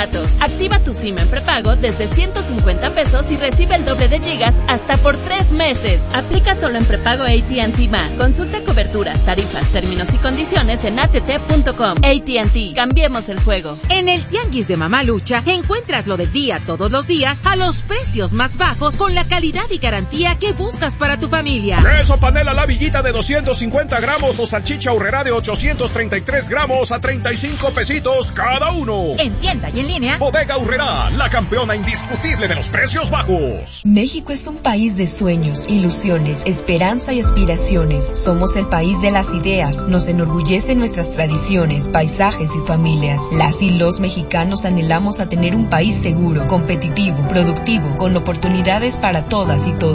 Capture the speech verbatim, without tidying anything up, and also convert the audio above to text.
datos. Activa tu SIM en prepago desde ciento cincuenta pesos y recibe el doble de gigas hasta por tres meses. Aplica solo en prepago A T and T Más. Consulta coberturas, tarifas, términos y condiciones en a t t punto com. A T and T. Cambiemos el juego. En el Tianguis de Mamalucha encuentras lo del día todos los días a los precios más bajos con la calidad y garantía que buscas para tu familia. Queso panela la villita de doscientos cincuenta gramos o salchicha Aurrerá de ochocientos treinta y tres gramos a treinta y cinco pesitos cada uno. En tienda y en línea. Bodega Aurrerá, la campeona indiscutible de los precios bajos. México es un país de sueños, ilusiones, esperanza y aspiraciones. Somos el país de las ideas. Nos enorgullecen nuestras tradiciones, paisajes y familias. Las y los mexicanos anhelamos a tener un país seguro, competitivo, productivo, con oportunidades para todas y todos.